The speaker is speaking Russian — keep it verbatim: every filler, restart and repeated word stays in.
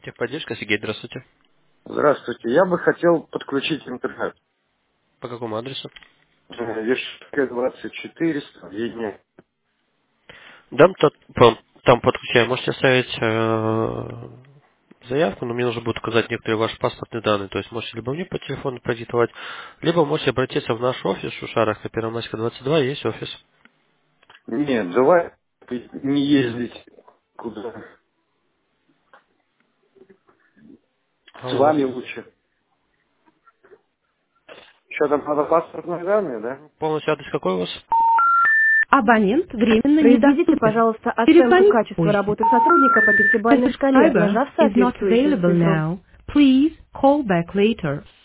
Техподдержка, Сергей, здравствуйте. Здравствуйте. Я бы хотел подключить интернет. По какому адресу? Э, Вишенская, двадцать четыре, Словения. Да, тот- по- там подключаем. Можете оставить э, заявку, но мне нужно будет указать некоторые ваши паспортные данные. То есть можете либо мне по телефону продиктовать, либо можете обратиться в наш офис в Шушарах на Первомайская, двадцать два, есть офис. Нет, давай не ездить куда. С А, вами лучше. Что там надо паспортные данные, да? полностью адрес какой у вас? Абонент временно Произведите, недоступен. пожалуйста, оценку Перезвоните качества позже. работы сотрудника по The пятибалльной шкале, subscriber нажав is not соответствующую available цифру. now. Please call back later.